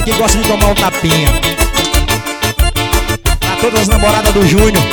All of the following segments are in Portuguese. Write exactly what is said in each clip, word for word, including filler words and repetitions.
que gosta de tomar um tapinha. Pra todas as namoradas do Júnior.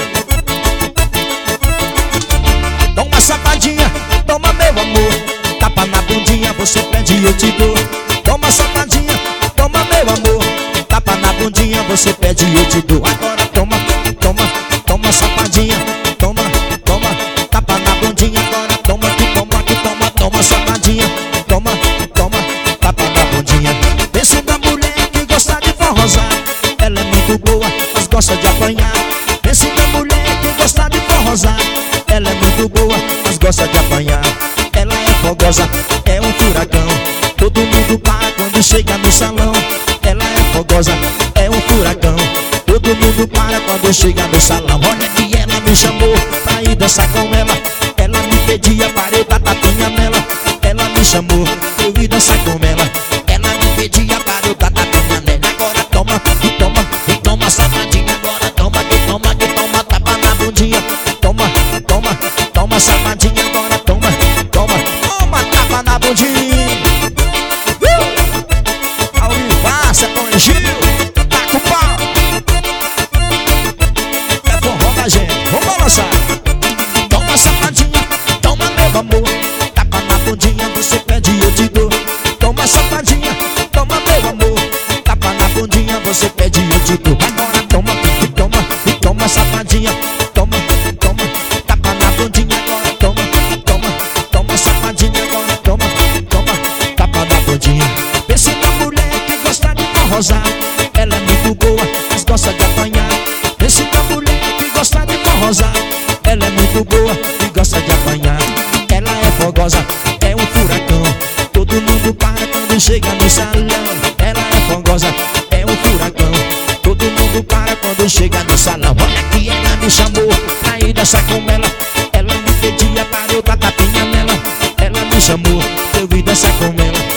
Toma safadinha, toma meu amor. Tapa na bundinha, você pede e eu te dou. Toma safadinha, toma meu amor. Tapa na bundinha, você pede e eu te dou. Agora toma, toma, toma safadinha. Toma, toma, tapa na bundinha. Agora toma, que toma, que toma, toma safadinha. Toma, toma, tapa na bundinha. Pense na mulher que gosta de forrosar. Ela é muito boa, mas gosta de apanhar. Pense na mulher que gosta de forrosar. Ela é muito boa, mas gosta de apanhar. Ela é fogosa, é um furacão. Todo mundo para quando chega no salão. Ela é fogosa, é um furacão. Todo mundo para quando chega no salão. Olha que ela me chamou pra ir dançar com ela. Ela me pedia para eu dar tapinha nela. Ela me chamou pra eu ir dançar com ela. Ela me pedia para eu dar tapinha nela. Agora toma, e toma, e toma safadinha. Agora toma, que toma, que toma, tapa na bundinha. Toma, toma, toma safadinha. Agora toma, toma, toma, tapa na bundinha. uh! Ao Ivácia, Tony Gil, taca o pau. É forró da gente, vamos balançar. Toma safadinha, toma meu amor. Tapa na bundinha, você pede e eu te dou. Toma safadinha, toma meu amor. Tapa na bundinha, você pede e eu te dou. Agora toma, e toma, e toma safadinha. Toma, toma, tapa na bundinha. Agora toma, toma, toma safadinha. Agora toma, toma, tapa na bundinha. Pense na mulher que gosta de forrosar. Ela é muito boa, mas gosta de apanhar. Pense na mulher que gosta de forrosar. Ela é muito boa e gosta de apanhar. Ela é fogosa, é um furacão. Todo mundo para quando chega no salão. Ela é fogosa, é um furacão. Todo mundo para quando chega no salão. Olha que ela me chamou pra ir dançar com ela. Ela me pedia para eu dar tapinha nela. Ela me chamou pra eu ir dançar com ela.